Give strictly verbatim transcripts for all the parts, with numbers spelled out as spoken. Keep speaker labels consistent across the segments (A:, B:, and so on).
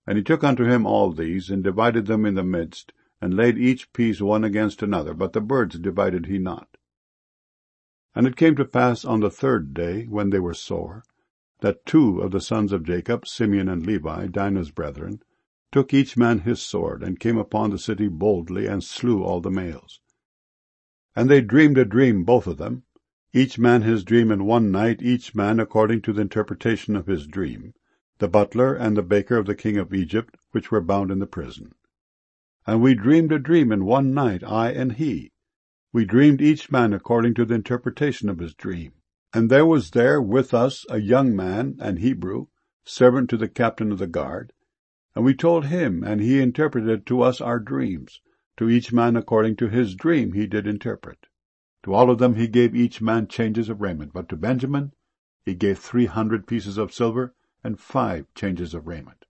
A: And he took unto him all these, and divided them in the midst, and laid each piece one against another, but the birds divided he not. And it came to pass on the third day, when they were sore, that two of the sons of Jacob, Simeon and Levi, Dinah's brethren, took each man his sword, and came upon the city boldly, and slew all the males. And they dreamed a dream, both of them, each man his dream in one night, each man according to the interpretation of his dream, the butler and the baker of the king of Egypt, which were bound in the prison. And we dreamed a dream in one night, I and he. We dreamed each man according to the interpretation of his dream. And there was there with us a young man, an Hebrew, servant to the captain of the guard. And we told him, and he interpreted to us our dreams. To each man according to his dream he did interpret. To all of them he gave each man changes of raiment, but to Benjamin he gave three hundred pieces of silver, and five changes of raiment.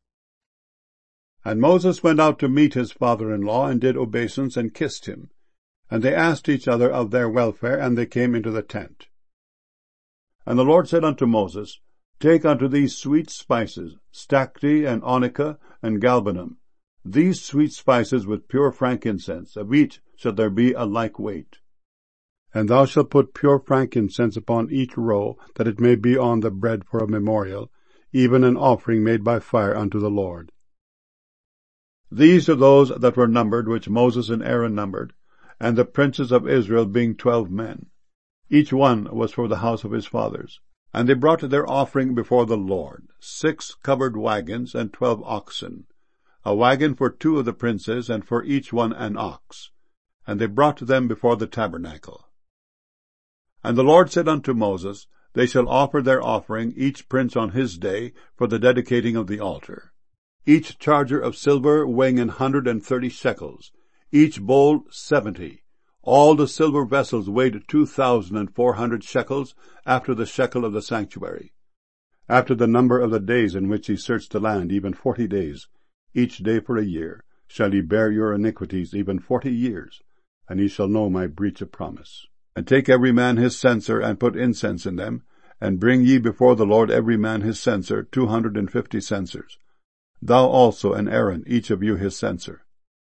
A: And Moses went out to meet his father-in-law, and did obeisance, and kissed him. And they asked each other of their welfare, and they came into the tent. And the Lord said unto Moses, Take unto these sweet spices, stacte, and onycha, and galbanum, these sweet spices with pure frankincense, of each shall there be a like weight. And thou shalt put pure frankincense upon each roll, that it may be on the bread for a memorial, even an offering made by fire unto the Lord. These are those that were numbered, which Moses and Aaron numbered, and the princes of Israel being twelve men. Each one was for the house of his fathers. And they brought their offering before the Lord, six covered wagons and twelve oxen, a wagon for two of the princes, and for each one an ox. And they brought them before the tabernacle. And the Lord said unto Moses, They shall offer their offering, each prince on his day, for the dedicating of the altar. Each charger of silver weighing an hundred and thirty shekels, each bowl seventy. All the silver vessels weighed two thousand and four hundred shekels, after the shekel of the sanctuary. After the number of the days in which ye searched the land, even forty days, each day for a year, shall ye bear your iniquities, even forty years, and ye shall know my breach of promise. And take every man his censer, and put incense in them, and bring ye before the Lord every man his censer, two hundred and fifty censers. Thou also and Aaron, each of you his censer.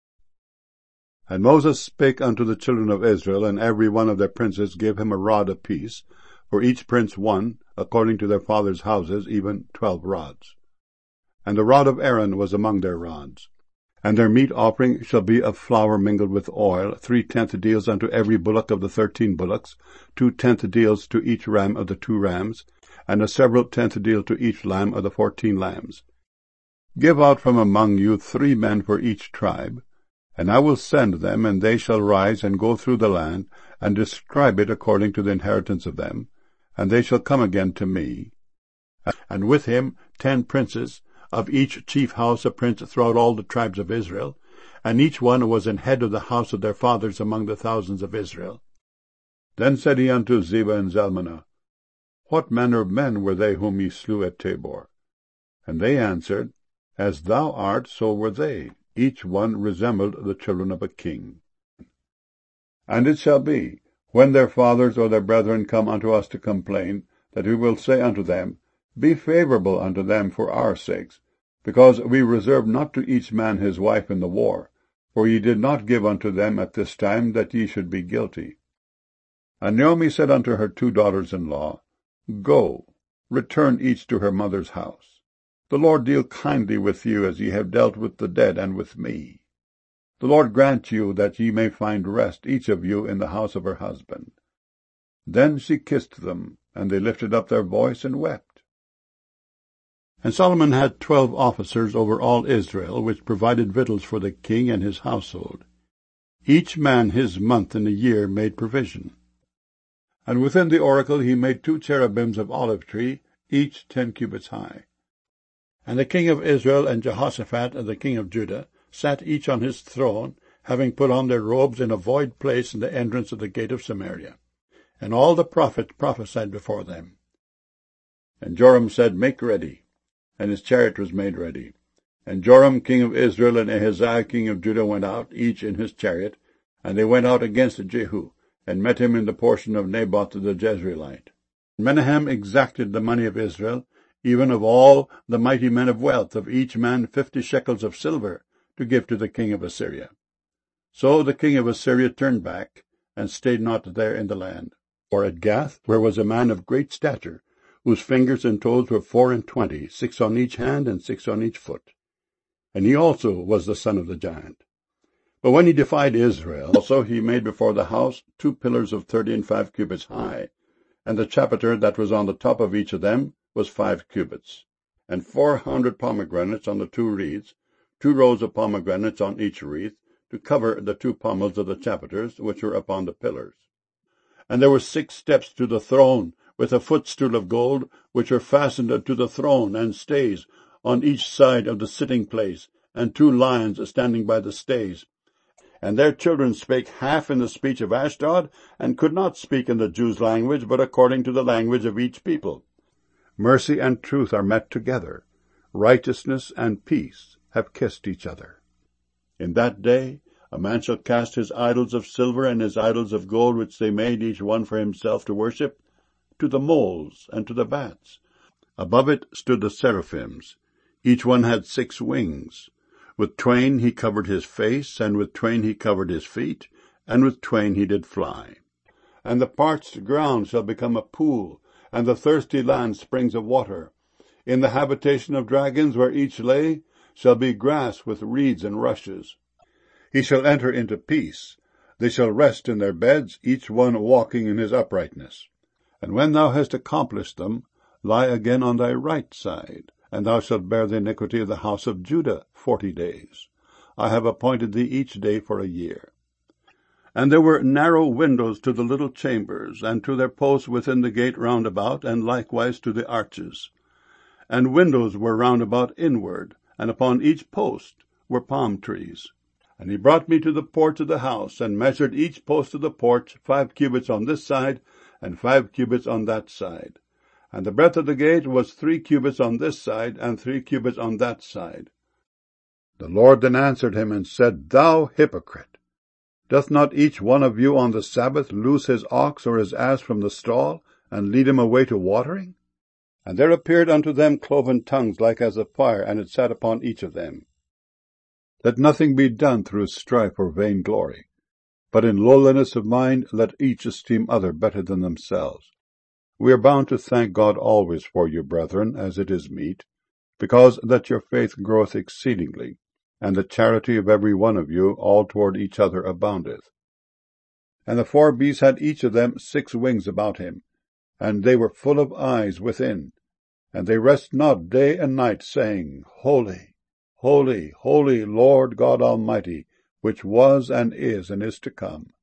A: And Moses spake unto the children of Israel, and every one of their princes gave him a rod apiece, for each prince one, according to their fathers' houses, even twelve rods. And the rod of Aaron was among their rods. And their meat offering shall be of flour mingled with oil, three-tenth deals unto every bullock of the thirteen bullocks, two-tenth deals to each ram of the two rams, and a several tenth deal to each lamb of the fourteen lambs. Give out from among you three men for each tribe, and I will send them, and they shall rise and go through the land, and describe it according to the inheritance of them, and they shall come again to me. And with him ten princes, of each chief house a prince throughout all the tribes of Israel, and each one was an head of the house of their fathers among the thousands of Israel. Then said he unto Zebah and Zalmunna, What manner of men were they whom ye slew at Tabor? And they answered, As thou art, so were they. Each one resembled the children of a king. And it shall be, when their fathers or their brethren come unto us to complain, that we will say unto them, Be favorable unto them for our sakes, because we reserve not to each man his wife in the war, for ye did not give unto them at this time that ye should be guilty. And Naomi said unto her two daughters-in-law, Go, return each to her mother's house. The Lord deal kindly with you as ye have dealt with the dead and with me. The Lord grant you that ye may find rest, each of you, in the house of her husband. Then she kissed them, and they lifted up their voice and wept. And Solomon had twelve officers over all Israel, which provided victuals for the king and his household. Each man his month in a year made provision. And within the oracle he made two cherubims of olive tree, each ten cubits high. And the king of Israel and Jehoshaphat and the king of Judah sat each on his throne, having put on their robes in a void place in the entrance of the gate of Samaria. And all the prophets prophesied before them. And Joram said, Make ready. And his chariot was made ready. And Joram king of Israel and Ahaziah king of Judah went out, each in his chariot, and they went out against Jehu, and met him in the portion of Naboth the Jezreelite. Menahem exacted the money of Israel, even of all the mighty men of wealth, of each man fifty shekels of silver, to give to the king of Assyria. So the king of Assyria turned back, and stayed not there in the land. For at Gath, where was a man of great stature, whose fingers and toes were four and twenty, six on each hand and six on each foot. And he also was the son of the giant. But when he defied Israel, also he made before the house two pillars of thirty and five cubits high, and the chapiter that was on the top of each of them was five cubits, and four hundred pomegranates on the two wreaths, two rows of pomegranates on each wreath, to cover the two pommels of the chapiters which were upon the pillars. And there were six steps to the throne, with a footstool of gold, which were fastened to the throne, and stays on each side of the sitting place, and two lions standing by the stays. And their children spake half in the speech of Ashdod, and could not speak in the Jews' language, but according to the language of each people. Mercy and truth are met together. Righteousness and peace have kissed each other. In that day a man shall cast his idols of silver and his idols of gold, which they made each one for himself to worship, to the moles and to the bats. Above it stood the seraphims. Each one had six wings. With twain he covered his face, and with twain he covered his feet, and with twain he did fly. And the parched ground shall become a pool, and the thirsty land springs of water. In the habitation of dragons, where each lay, shall be grass with reeds and rushes. He shall enter into peace. They shall rest in their beds, each one walking in his uprightness. And when thou hast accomplished them, lie again on thy right side, and thou shalt bear the iniquity of the house of Judah forty days. I have appointed thee each day for a year. And there were narrow windows to the little chambers, and to their posts within the gate round about, and likewise to the arches. And windows were round about inward, and upon each post were palm trees. And he brought me to the porch of the house, and measured each post of the porch five cubits on this side, and five cubits on that side. And the breadth of the gate was three cubits on this side, and three cubits on that side. The Lord then answered him, and said, Thou hypocrite! Doth not each one of you on the Sabbath loose his ox or his ass from the stall, and lead him away to watering? And there appeared unto them cloven tongues like as of fire, and it sat upon each of them. Let nothing be done through strife or vain glory, but in lowliness of mind let each esteem other better than themselves. We are bound to thank God always for you, brethren, as it is meet, because that your faith groweth exceedingly, and the charity of every one of you all toward each other aboundeth. And the four beasts had each of them six wings about him, and they were full of eyes within, and they rest not day and night, saying, Holy, Holy, holy, Lord God Almighty, which was and is and is to come.